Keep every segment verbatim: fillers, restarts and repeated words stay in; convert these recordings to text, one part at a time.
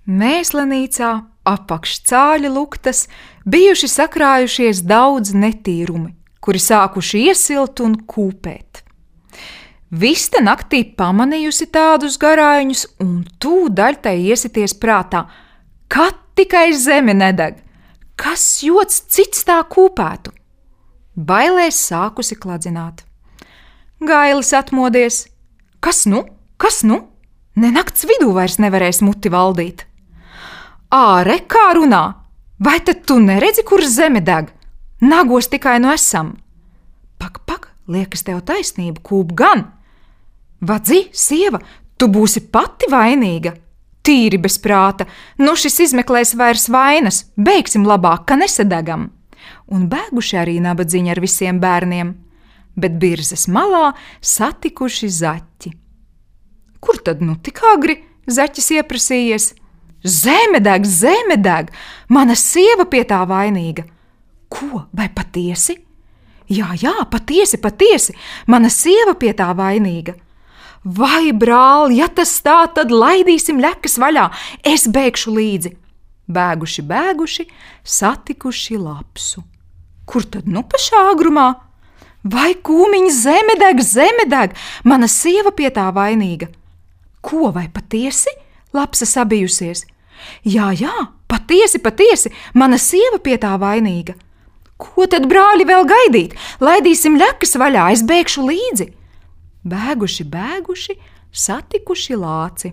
Mēslenīcā apakš cāļa luktas bijuši sakrājušies daudz netīrumi, kuri sākuši iesilt un kūpēt. Viste naktī pamanījusi tādus garājuņus un tūdaļ tai iesities prātā, kad tikai zeme nedeg, kas jods cits tā kūpētu. Bailēs sākusi kladzināt. Gailis atmodies. Kas nu? Kas nu? Ne nakts vidū vairs nevarēs muti valdīt. Āre, kā runā! Vai tad tu neredzi, kur zeme deg? Nagos tikai nu esam. Pak, pak, liekas tev taisnība, kūp gan. Vadzi, sieva, tu būsi pati vainīga. Tīri bez prāta, nu šis izmeklēs vairs vainas, beigsim labāk, ka nesadegam. Un bēguši arī nabadziņi ar visiem bērniem, bet birzas malā satikuši zaķi. Kur tad nu tik agri? Zaķis ieprasījies. Zeme deg, zeme deg, mana sieva pie tā vainīga. Ko, vai patiesi? Jā, jā, patiesi, patiesi, mana sieva pie tā vainīga. Vai, brāl, ja tas tā, tad laidīsim ļekas vaļā, es bēgšu līdzi. Bēguši, bēguši, satikuši lapsu. Kur tad nu pašā agrumā? Vai, kūmiņ, zeme deg, zeme deg, mana sieva pie tā vainīga. Ko, vai patiesi? Lapsa sabijusies. Jā, jā, patiesi, patiesi, mana sieva pie tā vainīga. Ko tad, brāļi, vēl gaidīt? Laidīsim ļekas vaļā, es bēgšu līdzi. Bēguši, bēguši, satikuši lāci.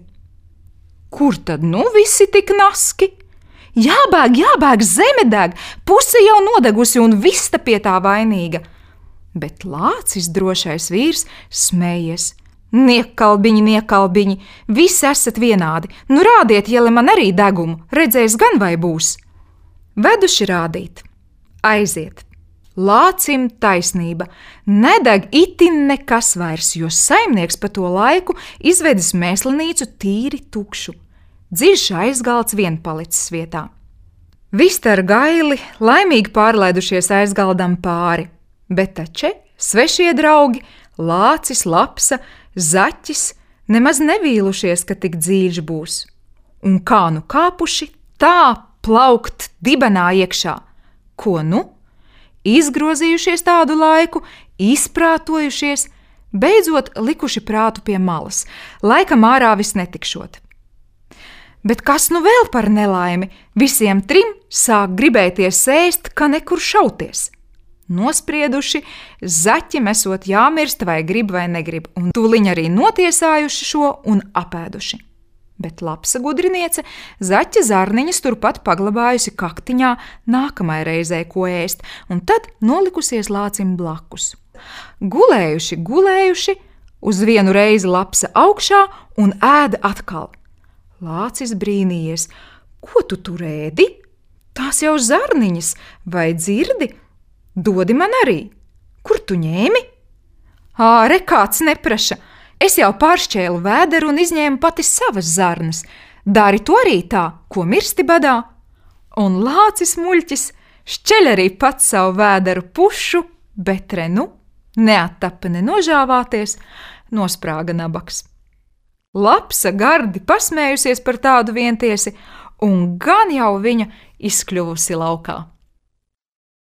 Kur tad nu visi tik naski? Jābēg, jābēg, zeme deg, puse jau nodegusi un vista pie tā vainīga. Bet lācis, drošais vīrs, smējies. Niekalbiņi, niekalbiņi, visi esat vienādi, nu rādiet, ja man arī degumu, redzēs gan vai būs. Veduši rādīt. Aiziet. Lācim taisnība, nedeg itin nekas vairs, jo saimnieks pa to laiku izvedis mēslenīcu tīri tukšu. Dziļš aizgalds vien palicis vietā. Viste ar Gaili laimīgi pārlaidušies aizgaldam pāri, bet taču svešie draugi, lācis, lapsa, zaķis nemaz nevīlušies, ka tik dziļš būs. Un kā nu kāpuši, tā plaukt dibenā iekšā. Ko nu? Izgrozījušies tādu laiku, izprātojušies, beidzot likuši prātu pie malas, laikam ārā vis netikšot. Bet kas nu vēl par nelaimi? Visiem trim sāk gribēties ēst, ka nekur šauties. Nosprieduši, zaķi mesot jāmirst vai grib vai negrib, un tūliņ arī notiesājuši šo un apēduši. Bet lapsa gudriniece zaķa zarniņas turpat paglabājusi kaktiņā nākamai reizē, ko ēst, un tad nolikusies lācim blakus. Gulējuši, gulējuši, uz vienu reizi lapsa augšā un ēda atkal. Lācis brīnījies, ko tu tur ēdi? Tās jau zarniņas, vai dzirdi? Dodi man arī. Kur tu ņēmi? Āre, kāds nepraša. Es jau pāršķēlu vēderu un izņēmu pati savas zarnas. Dari to arī tā, ko mirsti badā. Un lācis muļķis šķeļ arī pats savu vēderu pušu, bet re nu, neattapa nenožāvāties, nosprāga nabaks. Lapsa gardi pasmējusies par tādu vientiesi, un gan jau viņa izkļuvusi laukā.